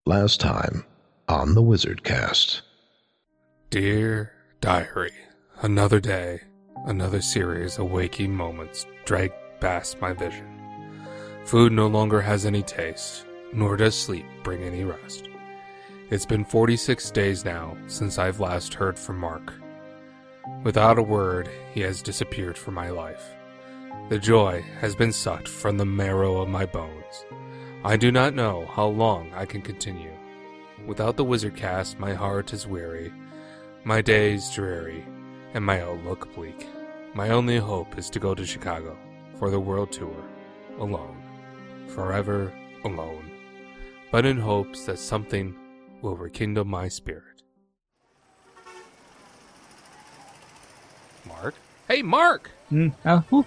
Last time on the Wizard Cast. Dear Diary, another day, another series of waking moments drag past my vision. Food no longer has any taste, nor does sleep bring any rest. It's been 46 days now since I've last heard from Mark. Without a word, he has disappeared from my life. The joy has been sucked from the marrow of my bones. I do not know how long I can continue. Without the Wizard Cast, my heart is weary, my days dreary, and my outlook bleak. My only hope is to go to Chicago for the world tour, alone, forever alone, but in hopes that something will rekindle my spirit. Mark? Hey, Mark! Mark?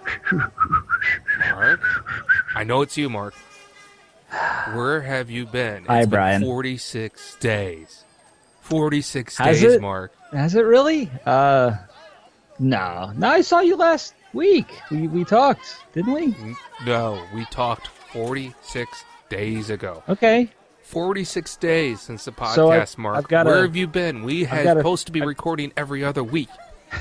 I know it's you, Mark. Where have you been? Hi, It's been Brian. 46 days. 46 Has days, it? Mark. Has it really? No, I saw you last week. We talked, didn't we? No, we talked 46 days ago. Okay. 46 days since the podcast, So I've Mark. gotta- Where have you been? We had supposed to be recording every other week.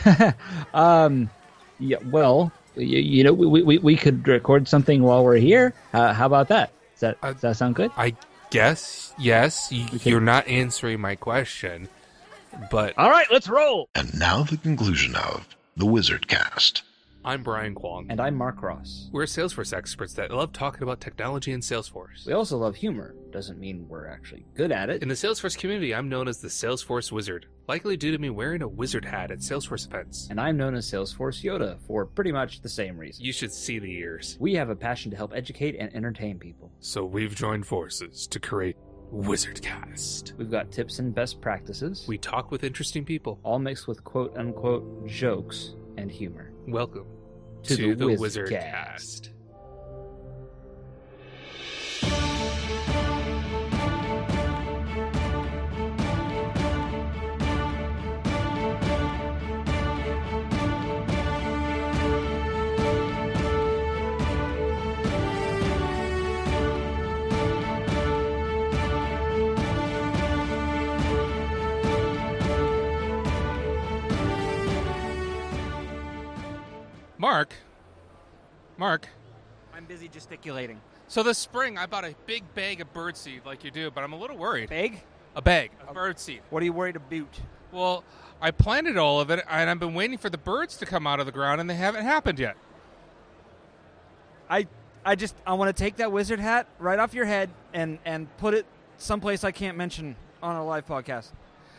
Yeah. Well, you know, we could record something while we're here. How about that? Does that sound good? I guess, yes. You're not answering my question, but All right, let's roll. And now the conclusion of the Wizard Cast. I'm Brian Kwong. And I'm Mark Ross. We're Salesforce experts that love talking about technology and Salesforce. We also love humor. Doesn't mean we're actually good at it. In the Salesforce community, I'm known as the Salesforce Wizard, likely due to me wearing a wizard hat at Salesforce events. And I'm known as Salesforce Yoda for pretty much the same reason. You should see the ears. We have a passion to help educate and entertain people. So we've joined forces to create WizardCast. We've got tips and best practices, We talk with interesting people. all mixed with quote-unquote jokes and humor. Welcome To to the the WizardCast. WizardCast. Mark, I'm busy gesticulating. so this spring I bought a big bag of birdseed like you do, but I'm a little worried. Big? A bag of birdseed. What are you worried about? Well, I planted all of it, and I've been waiting for the birds to come out of the ground, and they haven't happened yet. I want to take that wizard hat right off your head and put it someplace I can't mention on a live podcast.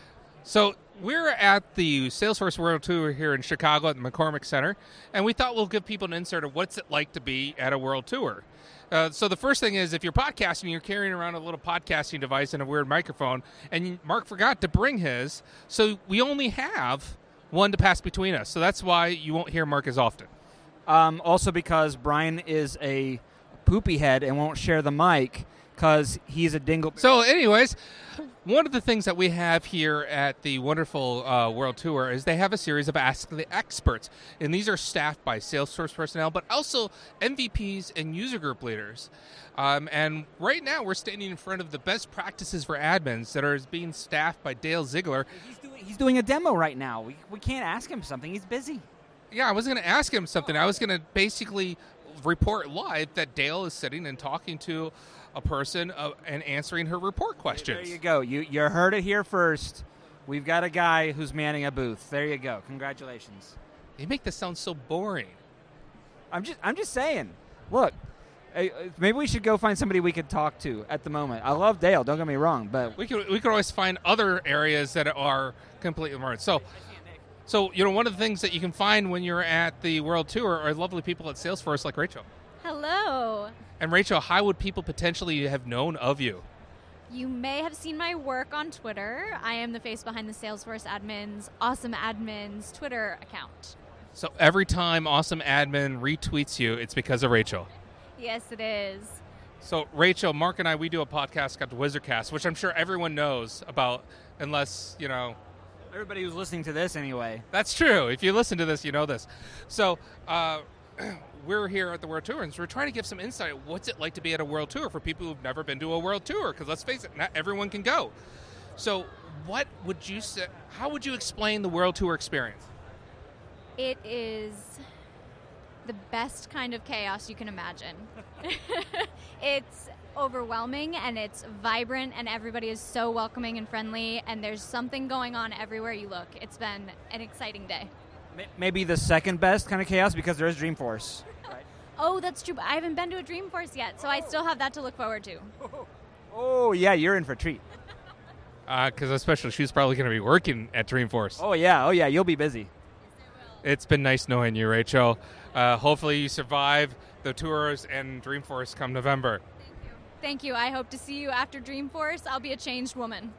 So we're at the Salesforce World Tour here in Chicago at the McCormick Center, and we thought we'll give people an insert of what's it like to be at a World Tour. So the first thing is, if you're podcasting, you're carrying around a little podcasting device and a weird microphone, and Mark forgot to bring his, so we only have one to pass between us. So that's why you won't hear Mark as often. Also because Brian is a poopy head and won't share the mic because he's a dingle. So anyways, one of the things that we have here at the wonderful World Tour is they have a series of Ask the Experts. And these are staffed by Salesforce personnel, but also MVPs and user group leaders. And right now we're standing in front of the best practices for admins that are being staffed by Dale Ziegler. He's doing a demo right now. We can't ask him something. He's busy. Yeah, I was going to ask him something. I was going to basically report live that Dale is sitting and talking to a person and answering her report questions. There you go. You heard it here first. We've got a guy who's manning a booth. There you go. Congratulations. You make this sound so boring. I'm just saying. Look, maybe we should go find somebody we could talk to at the moment. I love Dale. Don't get me wrong, but We could always find other areas that are completely immersed. So you know, one of the things that you can find when you're at the World Tour are lovely people at Salesforce like Rachel. Hello. And Rachel, how would people potentially have known of you? You may have seen my work on Twitter. I am the face behind the Salesforce Admins, Awesome Admins Twitter account. So every time Awesome Admin retweets you, it's because of Rachel. Yes, it is. So Rachel, Mark, and I, we do a podcast called the WizardCast, which I'm sure everyone knows about, unless, you know... everybody who's listening to this anyway. That's true. If you listen to this, you know this. So we're here at the World Tour, and so we're trying to give some insight. What's it like to be at a World Tour for people who've never been to a World Tour? Because let's face it, not everyone can go. So what would you say? How would you explain the World Tour experience? It is the best kind of chaos you can imagine. It's overwhelming and it's vibrant and everybody is so welcoming and friendly and there's something going on everywhere you look. It's been an exciting day. Maybe the second best kind of chaos because there is Dreamforce. Right? Oh, that's true. But I haven't been to a Dreamforce yet, so I still have that to look forward to. Oh, yeah, you're in for a treat. Because especially she's probably going to be working at Dreamforce. Oh, yeah, you'll be busy. It's been nice knowing you, Rachel. Hopefully you survive the tours and Dreamforce come November. Thank you. I hope to see you after Dreamforce. I'll be a changed woman.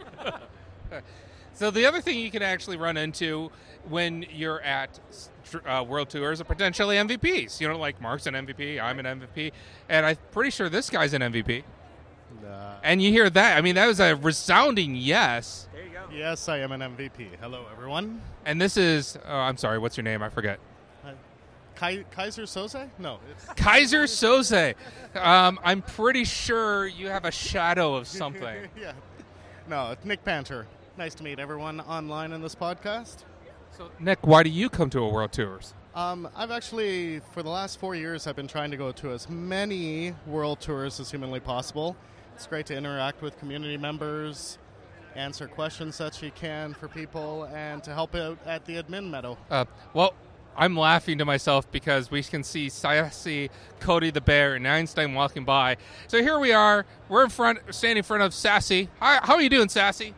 So the other thing you can actually run into when you're at World Tours are potentially MVPs. You know, like Mark's an MVP, I'm an MVP, and I'm pretty sure this guy's an MVP. And you hear that. I mean, that was a resounding yes. There you go. Yes, I am an MVP. Hello, everyone. And this is, I'm sorry, what's your name? I forget. Kaiser Soze? No. It's Kaiser Soze. I'm pretty sure you have a shadow of something. Yeah. No, it's Nick Panther. Nice to meet everyone online in this podcast. So, Nick, why do you come to a World Tours? I've actually, for the last 4 years, I've been trying to go to as many World Tours as humanly possible. It's great to interact with community members, answer questions that you can for people, and to help out at the admin meadow. Well, I'm laughing to myself because we can see Sassy, Cody the Bear, and Einstein walking by. So here we are. We're standing in front of Sassy. How are you doing, Sassy?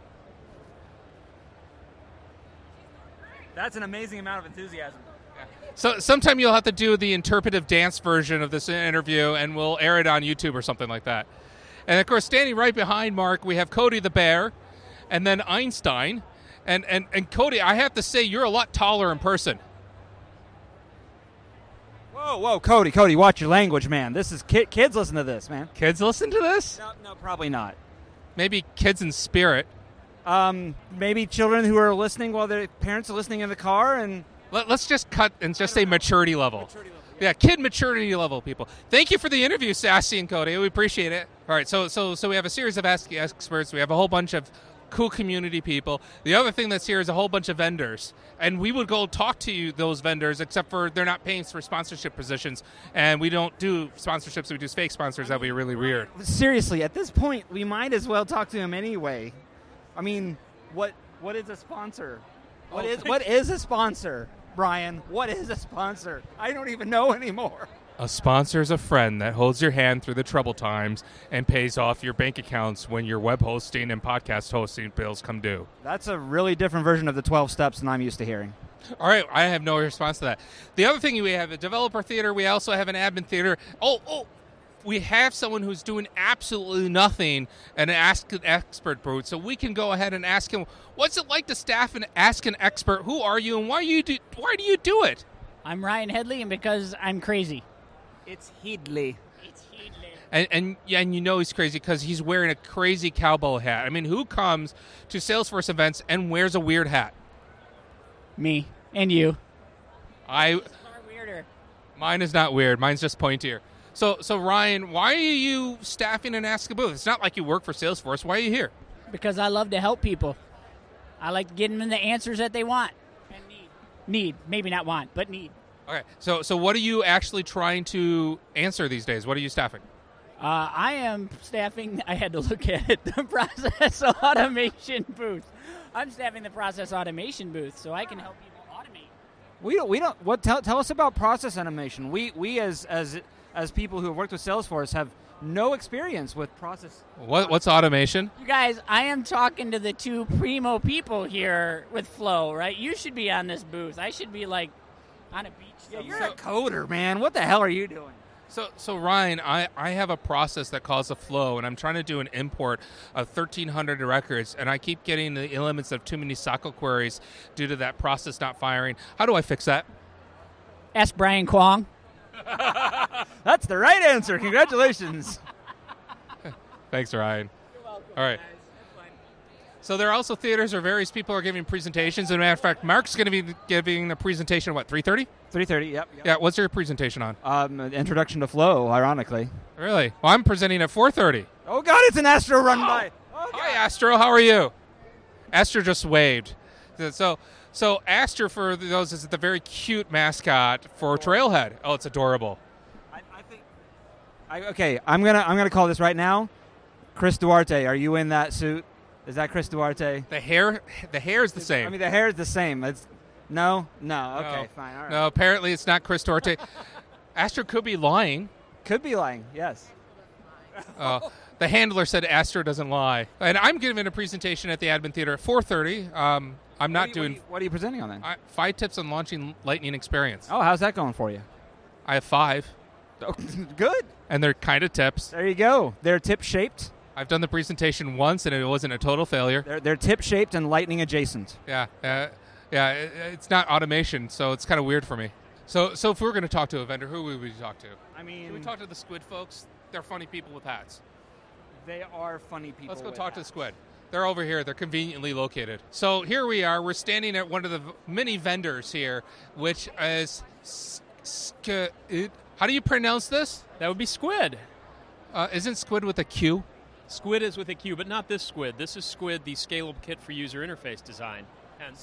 That's an amazing amount of enthusiasm. So sometime you'll have to do the interpretive dance version of this interview, and we'll air it on YouTube or something like that. And, of course, standing right behind Mark, we have Cody the Bear, and then Einstein. And Cody, I have to say, you're a lot taller in person. Whoa, Cody, watch your language, man. This is kids listen to this, man. Kids listen to this? No, probably not. Maybe kids in spirit. Maybe children who are listening while their parents are listening in the car. And let's just cut and just say maturity level. Yeah, kid maturity level people. Thank you for the interview, Sassy and Cody. We appreciate it. All right, so we have a series of Ask Experts. We have a whole bunch of cool community people. The other thing that's here is a whole bunch of vendors. And we would go talk to those vendors, except for they're not paying for sponsorship positions. And we don't do sponsorships. We do fake sponsors. That would be really weird. Seriously, at this point, we might as well talk to them anyway. I mean, what is a sponsor? What is a sponsor, Brian? What is a sponsor? I don't even know anymore. A sponsor is a friend that holds your hand through the troubled times and pays off your bank accounts when your web hosting and podcast hosting bills come due. That's a really different version of the 12 steps than I'm used to hearing. All right, I have no response to that. The other thing, we have a developer theater. We also have an admin theater. We have someone who's doing absolutely nothing and Ask an Expert booth, so we can go ahead and ask him, what's it like to staff and Ask an Expert? Who are you, and why do you do it? I'm Ryan Headley, and because I'm crazy. It's Headley. And you know he's crazy because he's wearing a crazy cowboy hat. I mean, who comes to Salesforce events and wears a weird hat? Me and you. It's far weirder. Mine is not weird. Mine's just pointier. So Ryan, why are you staffing an Ask a Booth? It's not like you work for Salesforce. Why are you here? Because I love to help people. I like to get them the answers that they want and need. Need. Maybe not want, but need. Okay. So what are you actually trying to answer these days? What are you staffing? I am staffing, I had to look at it, the process automation booth. I'm staffing the process automation booth so I can help people automate. We don't. Tell us about process automation. We as people who have worked with Salesforce have no experience with process. What's automation? You guys, I am talking to the two primo people here with Flow, right? You should be on this booth. I should be like on a beach. Yeah, you're a coder, man. What the hell are you doing? So Ryan, I have a process that calls a flow, and I'm trying to do an import of 1,300 records, and I keep getting the elements of too many SOCL queries due to that process not firing. How do I fix that? Ask Brian Kwong. That's the right answer. Congratulations. Thanks, Ryan. You're welcome. All right. Guys. So there are also theaters where various people are giving presentations. As a matter of fact, Mark's going to be giving a presentation at what, 3:30? 3:30. Yep. Yeah. What's your presentation on? Introduction to Flow, ironically. Really? Well, I'm presenting at 4:30. Oh God, it's an Astro run by. Oh, Hi, Astro. How are you? Astro just waved. So Astro, for those, is the very cute mascot for Trailhead. Oh, it's adorable. Okay, I'm gonna call this right now. Chris Duarte, are you in that suit? Is that Chris Duarte? The hair is the same. I mean, the hair is the same. It's no. Okay, fine. All right. No, apparently it's not Chris Duarte. Astro could be lying. Could be lying. Yes. The handler said Astro doesn't lie, and I'm giving a presentation at the Admin Theater at 4:30. What are you presenting on then? 5 tips on launching Lightning Experience. Oh, how's that going for you? I have 5. Oh, good. And they're kind of tips. There you go. They're tip-shaped. I've done the presentation once, and it wasn't a total failure. They're tip-shaped and lightning adjacent. Yeah. It's not automation, so it's kind of weird for me. So if we were going to talk to a vendor, who would we talk to? I mean, should we talk to the Squid folks? They're funny people with hats. They are funny people. Let's go talk to the Squid. They're over here. They're conveniently located. So here we are. We're standing at one of the many vendors here, which is how do you pronounce this? That would be Squid. Isn't Squid with a Q? Squid is with a Q, but not this Squid. This is Squid, the scalable kit for user interface design. Hence,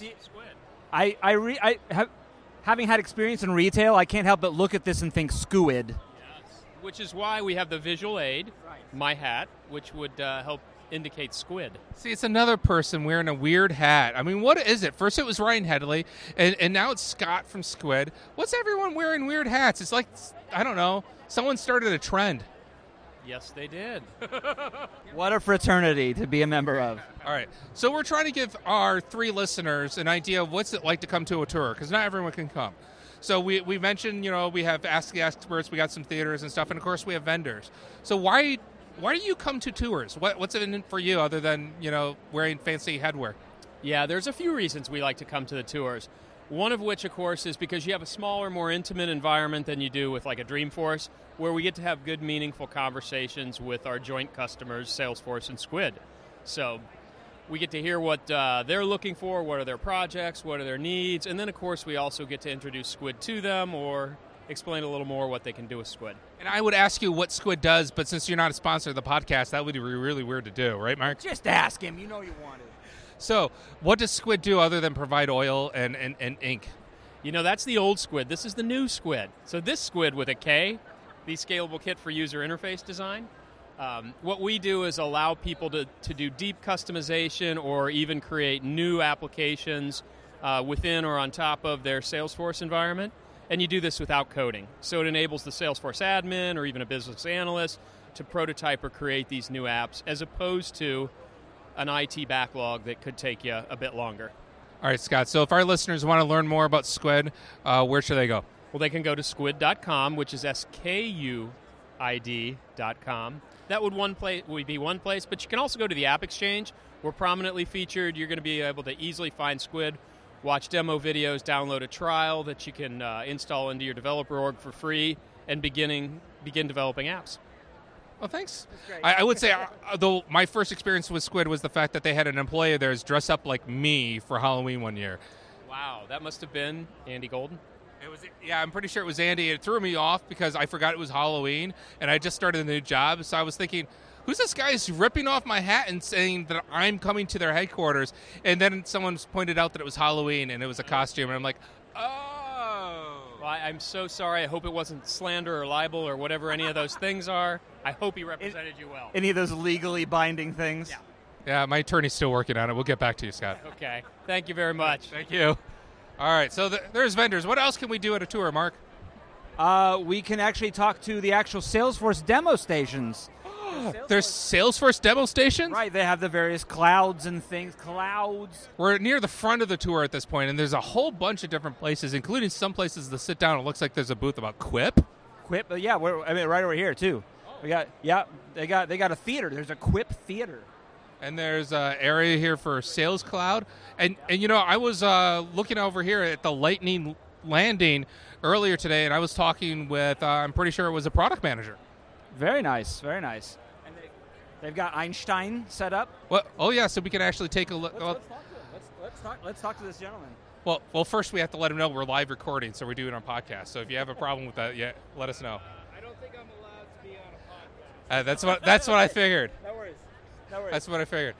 Squid. Having had experience in retail, I can't help but look at this and think Squid. Yes. Which is why we have the visual aid, my hat, which would help indicate Squid. See, it's another person wearing a weird hat. I mean, what is it? First it was Ryan Headley, and now it's Scott from Squid. What's everyone wearing weird hats? It's like, I don't know, someone started a trend. Yes, they did. What a fraternity to be a member of. All right. So we're trying to give our 3 listeners an idea of what's it like to come to a tour, because not everyone can come. So we mentioned, we have Ask the Experts, we got some theaters and stuff, and of course we have vendors. So why do you come to tours? What's it in for you other than, wearing fancy headwear? Yeah, there's a few reasons we like to come to the tours. One of which, of course, is because you have a smaller, more intimate environment than you do with like a Dreamforce, where we get to have good, meaningful conversations with our joint customers, Salesforce and Squid. So we get to hear what they're looking for, what are their projects, what are their needs, and then, of course, we also get to introduce Squid to them or explain a little more what they can do with Squid. And I would ask you what Squid does, but since you're not a sponsor of the podcast, that would be really weird to do, right, Mark? Just ask him. You know you want it. So what does Squid do other than provide oil and ink? That's the old Squid. This is the new Squid. So this Squid with a K, the scalable kit for user interface design, what we do is allow people to do deep customization or even create new applications within or on top of their Salesforce environment. And you do this without coding. So it enables the Salesforce admin or even a business analyst to prototype or create these new apps as opposed to an IT backlog that could take you a bit longer. All right, Scott. So if our listeners want to learn more about Squid, where should they go? Well, they can go to squid.com, which is SKUID.com. That would be one place, but you can also go to the App Exchange. We're prominently featured. You're going to be able to easily find Squid, watch demo videos, download a trial that you can install into your developer org for free, and begin developing apps. Well, thanks. I would say, though, my first experience with Squid was the fact that they had an employee of theirs dress up like me for Halloween one year. Wow, that must have been Andy Golden. Yeah, I'm pretty sure it was Andy. It threw me off because I forgot it was Halloween, and I just started a new job, so I was thinking, who's this guy who's ripping off my hat and saying that I'm coming to their headquarters? And then someone pointed out that it was Halloween, and it was a costume, and I'm like, oh. Well, I'm so sorry. I hope it wasn't slander or libel or whatever any of those things are. I hope he represented you well. Any of those legally binding things? Yeah, my attorney's still working on it. We'll get back to you, Scott. Okay. Thank you very much. Thank you. All right, so there's vendors. What else can we do at a tour, Mark? We can actually talk to the actual Salesforce demo stations. There's Salesforce demo stations? Right, they have the various clouds and things. We're near the front of the tour at this point, and there's a whole bunch of different places, including some places to sit down. It looks like there's a booth about Quip. Quip, yeah, right over here too. They got a theater. There's a Quip theater. And there's an area here for Sales Cloud. And I was looking over here at the Lightning Landing earlier today, and I was talking with, I'm pretty sure it was a product manager. Very nice, very nice. They've got Einstein set up. Well, oh yeah, so we can actually take a look. Let's talk to him. Let's talk to this gentleman. Well, first we have to let him know we're live recording, so we're doing our podcast. So if you have a problem with that, let us know. I don't think I'm allowed to be on a podcast. That's what I figured. No worries. That's what I figured.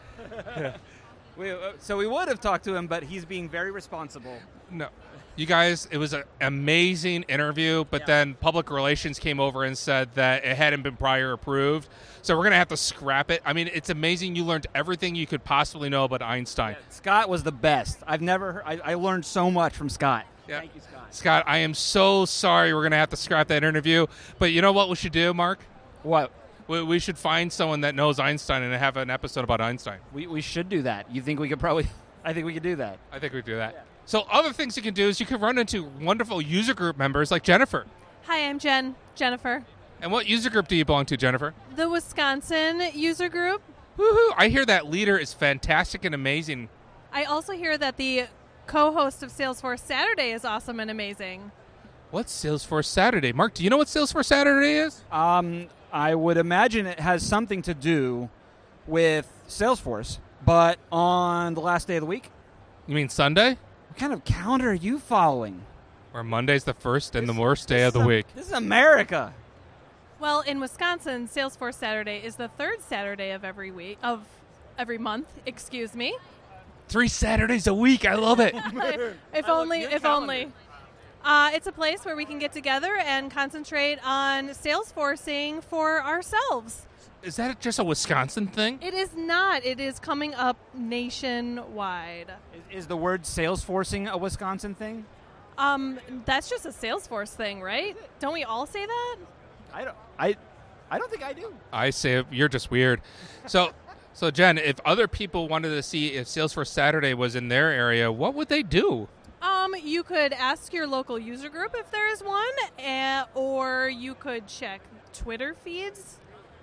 So we would have talked to him, but he's being very responsible. No. You guys, it was an amazing interview, but then public relations came over and said that it hadn't been prior approved. So we're going to have to scrap it. I mean, it's amazing you learned everything you could possibly know about Einstein. Yeah, Scott was the best. I learned so much from Scott. Yeah. Thank you, Scott. Scott, I am so sorry we're going to have to scrap that interview. But you know what we should do, Mark? What? We should find someone that knows Einstein and have an episode about Einstein. We should do that. You think we could probably... I think we could do that. I think we could do that. Yeah. So other things you can do is you can run into wonderful user group members like Jennifer. Hi, I'm Jennifer. And what user group do you belong to, Jennifer? The Wisconsin user group. Woohoo! I hear that leader is fantastic and amazing. I also hear that the co-host of Salesforce Saturday is awesome and amazing. What's Salesforce Saturday? Mark, do you know what Salesforce Saturday is? I would imagine it has something to do with Salesforce, but on the last day of the week. You mean Sunday? What kind of calendar are you following? Where Monday's the first and the worst day of the week. This is America. Well, in Wisconsin, Salesforce Saturday is the third Saturday of every month. Excuse me. 3 Saturdays a week. I love it. If only. It's a place where we can get together and concentrate on Salesforcing for ourselves. Is that just a Wisconsin thing? It is not. It is coming up nationwide. Is the word Salesforcing a Wisconsin thing? That's just a Salesforce thing, right? Don't we all say that? I don't think I do. I say you're just weird. So Jen, if other people wanted to see if Salesforce Saturday was in their area, what would they do? You could ask your local user group if there is one, or you could check Twitter feeds,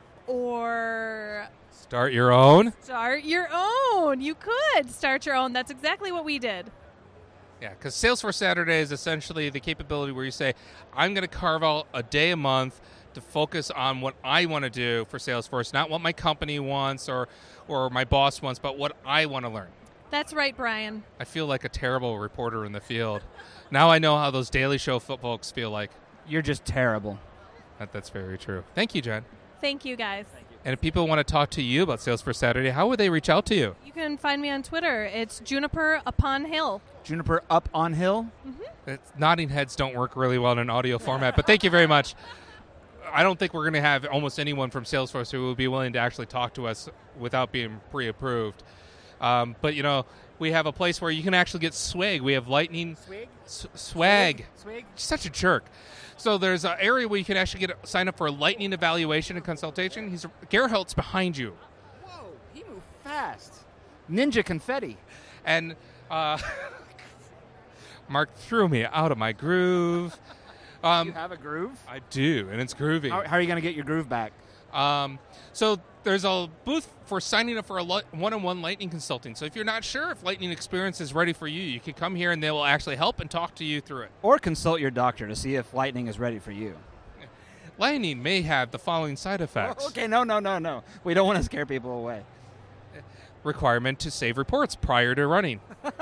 or start your own. You could start your own. That's exactly what we did. Yeah, because Salesforce Saturday is essentially the capability where you say, I'm going to carve out a day a month to focus on what I want to do for Salesforce, not what my company wants or my boss wants, but what I want to learn. That's right, Brian. I feel like a terrible reporter in the field. Now I know how those Daily Show folks feel like. You're just terrible. That's very true. Thank you, Jen. Thank you, guys. And if people want to talk to you about Salesforce Saturday, how would they reach out to you? You can find me on Twitter. It's Juniper Upon Hill. Juniper Up on Hill? Mm-hmm. Nodding heads don't work really well in an audio format, but thank you very much. I don't think we're going to have almost anyone from Salesforce who would be willing to actually talk to us without being pre-approved. But, we have a place where you can actually get swag. We have Lightning swag. Swag? Such a jerk. So there's an area where you can actually sign up for a Lightning evaluation and consultation. Gerhardt's behind you. Whoa, he moved fast. Ninja confetti. And Mark threw me out of my groove. You have a groove? I do, and it's groovy. How are you going to get your groove back? So there's a booth for signing up for a one-on-one Lightning consulting. So if you're not sure if Lightning Experience is ready for you, you can come here and they will actually help and talk to you through it. Or consult your doctor to see if Lightning is ready for you. Lightning may have the following side effects. Oh, okay, no. We don't want to scare people away. Requirement to save reports prior to running.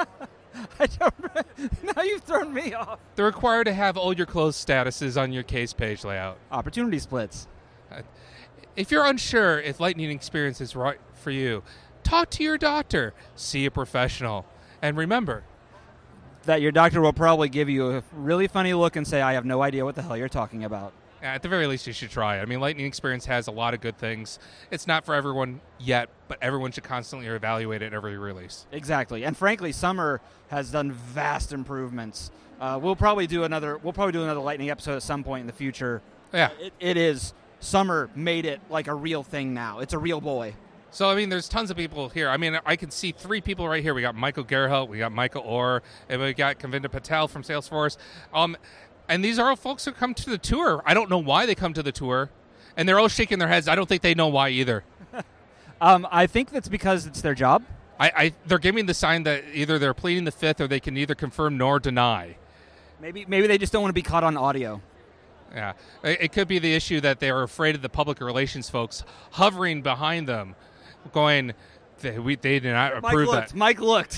Now you've thrown me off. They're required to have all your closed statuses on your case page layout. Opportunity splits. If you're unsure if Lightning Experience is right for you, talk to your doctor. See a professional. And remember that your doctor will probably give you a really funny look and say, I have no idea what the hell you're talking about. At the very least, you should try it. I mean, Lightning Experience has a lot of good things. It's not for everyone yet, but everyone should constantly evaluate it every release. Exactly. And frankly, Summer has done vast improvements. We'll probably do another Lightning episode at some point in the future. Yeah. It is. Summer made it like a real thing now. It's a real boy. So, I mean, there's tons of people here. I mean, I can see 3 people right here. We got Michael Gerhardt, we got Michael Orr, and we got Kavinda Patel from Salesforce. And these are all folks who come to the tour. I don't know why they come to the tour. And they're all shaking their heads. I don't think they know why either. I think that's because it's their job. They're giving the sign that either they're pleading the fifth or they can neither confirm nor deny. Maybe they just don't want to be caught on audio. Yeah, it could be the issue that they were afraid of the public relations folks hovering behind them, going, they did not approve that. Mike looked.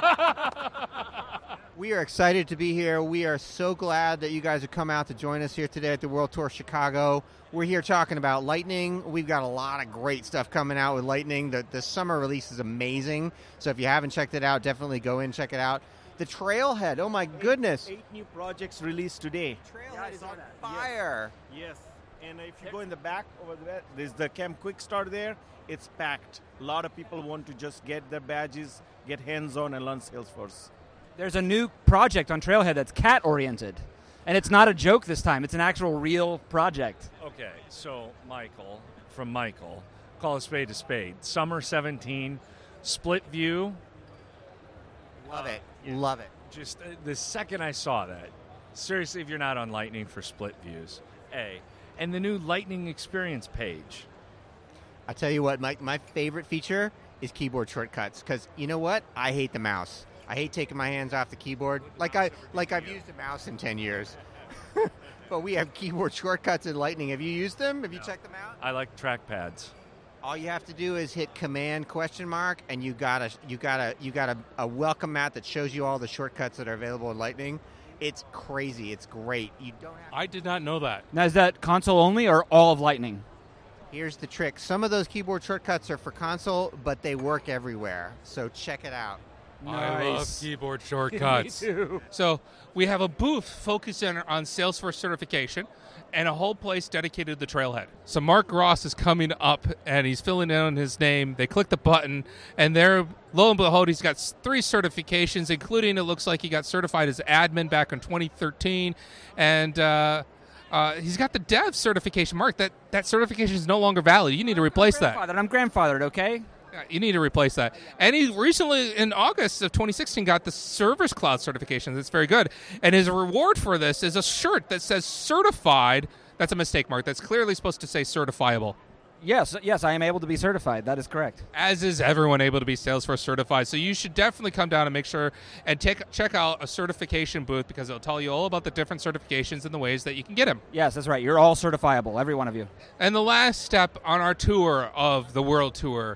We are excited to be here. We are so glad that you guys have come out to join us here today at the World Tour Chicago. We're here talking about Lightning. We've got a lot of great stuff coming out with Lightning. The summer release is amazing. So if you haven't checked it out, definitely go in and check it out. The Trailhead, oh my goodness. 8 new projects released today. Trailhead is on fire. Yes. And if you go in the back over there, there's the Camp Quick Start there. It's packed. A lot of people want to just get their badges, get hands-on, and learn Salesforce. There's a new project on Trailhead that's cat-oriented. And it's not a joke this time. It's an actual real project. Okay, so Michael, call a spade. Summer 17, split view. Love it. Love it. Just the second I saw that, seriously, if you're not on Lightning for split views, and the new Lightning Experience page. I tell you what, Mike, my favorite feature is keyboard shortcuts, because you know what? I hate the mouse. I hate taking my hands off the keyboard. I've used a mouse in 10 years. But we have keyboard shortcuts in Lightning. Have you used them? Have you checked them out? I like trackpads. All you have to do is hit Command ? And you got a welcome mat that shows you all the shortcuts that are available in Lightning. It's crazy. It's great. You don't have I did not know that. Now, is that console only or all of Lightning? Here's the trick. Some of those keyboard shortcuts are for console, but they work everywhere. So check it out. Nice. I love keyboard shortcuts. Me too. So we have a booth focusing on Salesforce certification and a whole place dedicated to the Trailhead. So Mark Ross is coming up, and he's filling in his name. They click the button, and there, lo and behold, he's got 3 certifications, including, it looks like he got certified as admin back in 2013, and he's got the dev certification. Mark, that certification is no longer valid. You need to replace that. I'm grandfathered, okay? You need to replace that. And he recently, in August of 2016, got the Service Cloud certification. That's very good. And his reward for this is a shirt that says certified. That's a mistake, Mark. That's clearly supposed to say certifiable. Yes, I am able to be certified. That is correct. As is everyone able to be Salesforce certified. So you should definitely come down and make sure and check out a certification booth, because it'll tell you all about the different certifications and the ways that you can get them. Yes, that's right. You're all certifiable, every one of you. And the last step on our tour of the World Tour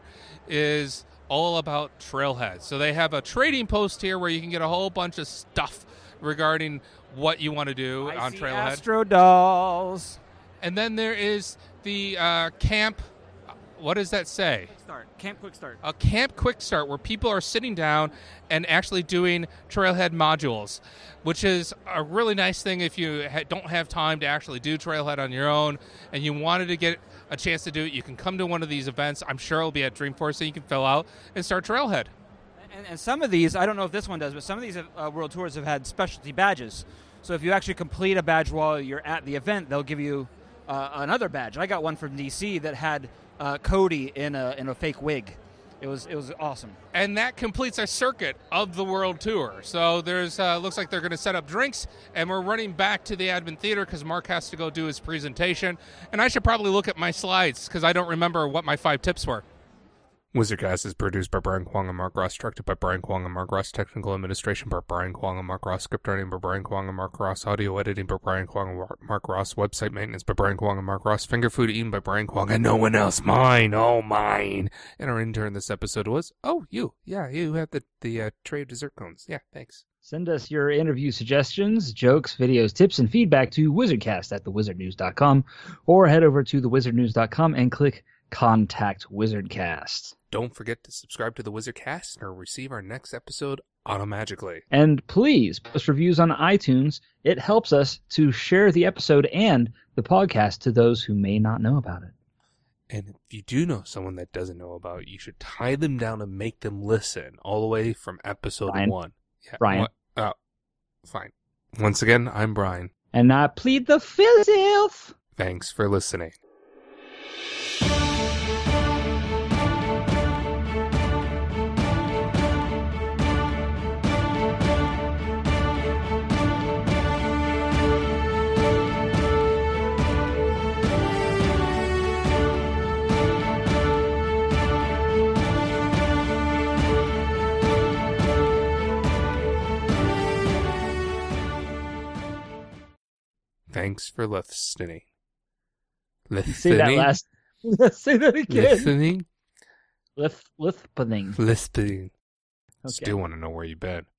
is all about Trailhead. So they have a trading post here where you can get a whole bunch of stuff regarding what you want to do on Trailhead. Astro dolls. And then there is the camp. What does that say? Camp Quick Start. A Camp Quick Start, where people are sitting down and actually doing Trailhead modules, which is a really nice thing if you don't have time to actually do Trailhead on your own and you wanted to get a chance to do it. You can come to one of these events. I'm sure it'll be at Dreamforce, and you can fill out and start Trailhead. And some of these, I don't know if this one does, but some of these World Tours have had specialty badges. So if you actually complete a badge while you're at the event, they'll give you another badge. I got one from DC that had Cody in a fake wig. It was awesome. And that completes our circuit of the World Tour. So there's looks like they're going to set up drinks, and we're running back to the admin theater because Mark has to go do his presentation. And I should probably look at my slides because I don't remember what my 5 tips were. WizardCast is produced by Brian Kwong and Mark Ross, directed by Brian Kwong and Mark Ross, technical administration by Brian Kwong and Mark Ross, script writing by Brian Kwong and Mark Ross, audio editing by Brian Kwong and Mark Ross, website maintenance by Brian Kwong and Mark Ross, finger food eaten by Brian Kwong and no one else. Mine, oh mine. And our intern this episode was, you. Yeah, you have the tray of dessert cones. Yeah, thanks. Send us your interview suggestions, jokes, videos, tips, and feedback to wizardcast@thewizardnews.com, or head over to thewizardnews.com and click Contact WizardCast. Don't forget to subscribe to the WizardCast or receive our next episode automagically. And please post reviews on iTunes. It helps us to share the episode and the podcast to those who may not know about it. And if you do know someone that doesn't know about it, you should tie them down and make them listen all the way from episode 1. Yeah, Brian. Fine. Once again, I'm Brian. And I plead the fifth. Thanks for listening. Thanks for listening. Say that last. Say that again. Listening. Listening. Listening. Okay. Still want to know where you've been.